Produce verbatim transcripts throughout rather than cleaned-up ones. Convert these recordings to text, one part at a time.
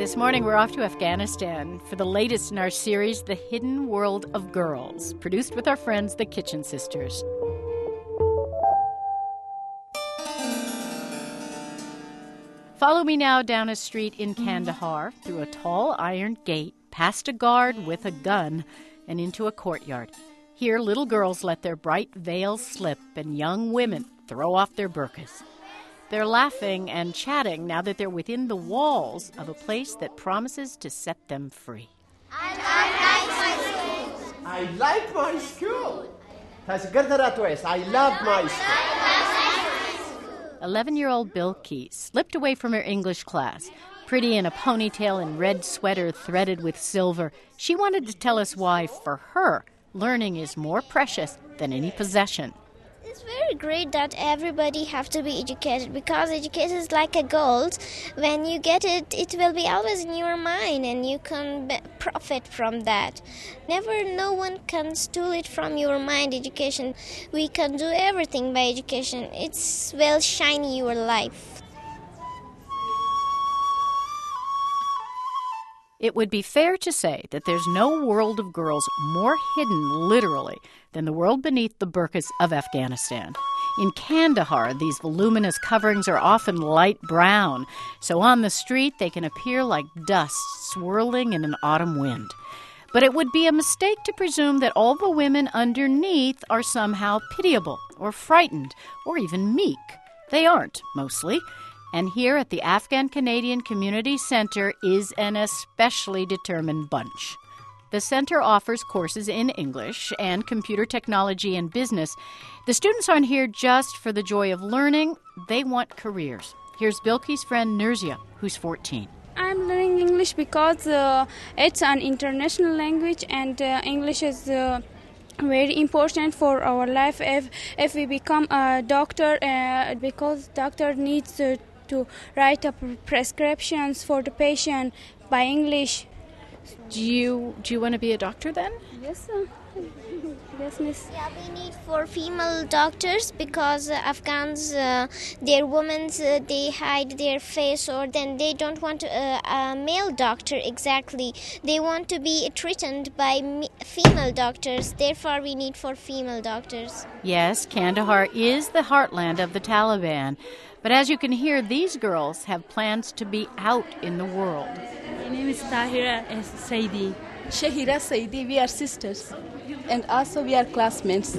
This morning we're off to Afghanistan for the latest in our series, The Hidden World of Girls, produced with our friends, the Kitchen Sisters. Follow me now down a street in Kandahar, through a tall iron gate, past a guard with a gun, and into a courtyard. Here, little girls let their bright veils slip, and young women throw off their burqas. They're laughing and chatting now that they're within the walls of a place that promises to set them free. I like my school. I like my school. I love my school. eleven-year-old Bilqis slipped away from her English class. Pretty in a ponytail and red sweater threaded with silver, she wanted to tell us why, for her, learning is more precious than any possession. It's very great that everybody have to be educated, because education is like a gold. When you get it, it will be always in your mind and you can be- profit from that. Never, no one can steal it from your mind, education. We can do everything by education. It's will shine your life. It would be fair to say that there's no world of girls more hidden, literally, than the world beneath the burqas of Afghanistan. In Kandahar, these voluminous coverings are often light brown, so on the street they can appear like dust swirling in an autumn wind. But it would be a mistake to presume that all the women underneath are somehow pitiable or frightened or even meek. They aren't, mostly. And here at the Afghan Canadian Community Center is an especially determined bunch. The center offers courses in English and computer technology and business. The students aren't here just for the joy of learning. They want careers. Here's Bilqis' friend Nurzia, who's fourteen. I'm learning English because uh, it's an international language, and uh, English is uh, very important for our life. If if we become a doctor, uh, because doctor needs uh, to write up prescriptions for the patient by English. Do you do you want to be a doctor then? Yes, sir. Yes, miss. Yeah, we need for female doctors, because uh, Afghans, uh, their women, uh, they hide their face, or then they don't want uh, a male doctor exactly. They want to be treated by me- female doctors. Therefore, we need for female doctors. Yes, Kandahar is the heartland of the Taliban. But as you can hear, these girls have plans to be out in the world. My name is Tahira Saidi. Shahira Saidi, we are sisters. And also we are classmates.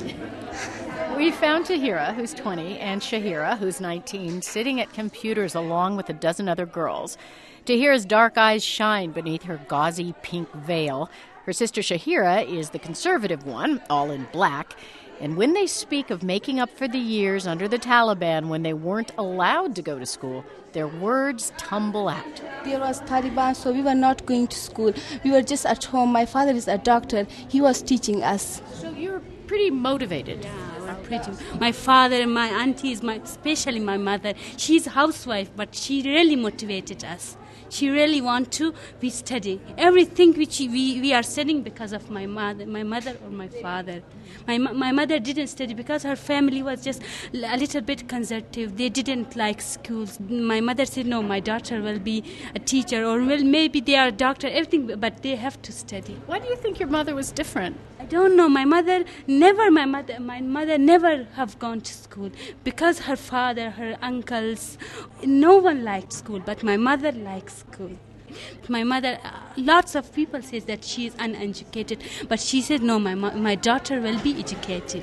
We found Tahira, who's twenty, and Shahira, who's nineteen, sitting at computers along with a dozen other girls. Tahira's dark eyes shine beneath her gauzy pink veil. Her sister Shahira is the conservative one, all in black. And when they speak of making up for the years under the Taliban when they weren't allowed to go to school, their words tumble out. There was Taliban, so we were not going to school. We were just at home. My father is a doctor. He was teaching us. So you're pretty motivated. Yeah, we're pretty. My father, my aunties, my especially my mother. She's a housewife, but she really motivated us. She really want to be studying. Everything which we, we are studying because of my mother, my mother or my father. My my mother didn't study because her family was just a little bit conservative. They didn't like schools. My mother said, no, my daughter will be a teacher, or well, maybe they are a doctor, everything, but they have to study. Why do you think your mother was different? I don't know. My mother never, my mother, my mother never have gone to school because her father, her uncles, no one liked school, but my mother likes school. My mother, uh, lots of people say that she is uneducated, but she said, no, my mo- my daughter will be educated.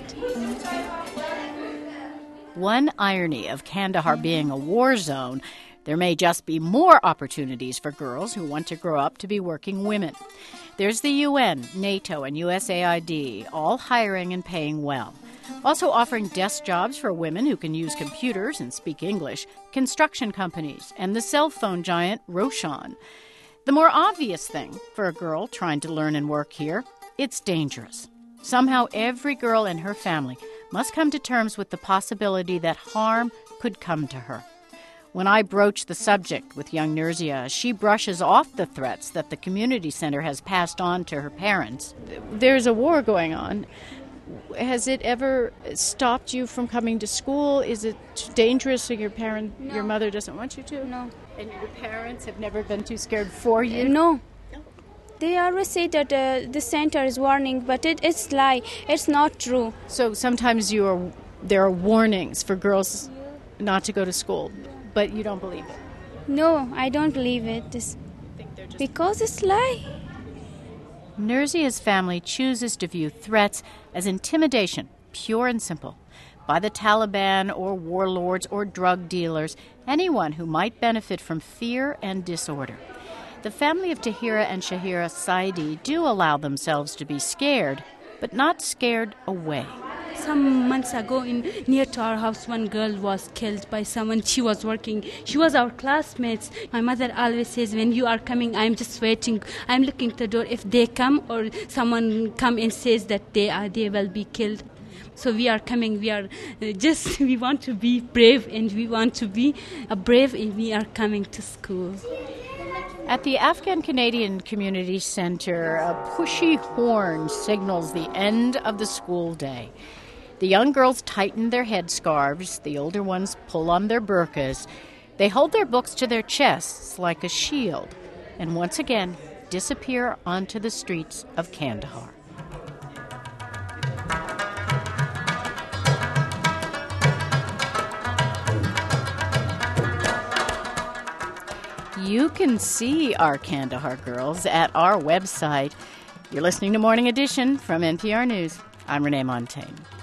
One irony of Kandahar being a war zone, there may just be more opportunities for girls who want to grow up to be working women. There's the U N, NATO, and U S A I D, all hiring and paying well. Also offering desk jobs for women who can use computers and speak English, construction companies, and the cell phone giant Roshan. The more obvious thing for a girl trying to learn and work here, it's dangerous. Somehow every girl and her family must come to terms with the possibility that harm could come to her. When I broach the subject with young Nurzia, she brushes off the threats that the community center has passed on to her parents. There's a war going on. Has it ever stopped you from coming to school? Is it dangerous so your parent, No. your mother doesn't want you to? No. And your parents have never been too scared for you? No. They always say that uh, the center is warning, but it, it's lie. It's not true. So sometimes you are, there are warnings for girls not to go to school, but you don't believe it? No, I don't believe it. This, because it's lie. Nurzia's family chooses to view threats as intimidation, pure and simple, by the Taliban or warlords or drug dealers, anyone who might benefit from fear and disorder. The family of Tahira and Shahira Saidi do allow themselves to be scared, but not scared away. Some months ago, in near to our house, one girl was killed by someone. She was working. She was our classmates. My mother always says, when you are coming, I'm just waiting. I'm looking at the door. If they come or someone come and says that they are, they will be killed. So we are coming. We are uh, just, we want to be brave, and we want to be uh, brave, and we are coming to school. At the Afghan Canadian Community Center, a pushy horn signals the end of the school day. The young girls tighten their headscarves, the older ones pull on their burqas. They hold their books to their chests like a shield, and once again disappear onto the streets of Kandahar. You can see our Kandahar girls at our website. You're listening to Morning Edition from N P R News. I'm Renee Montagne.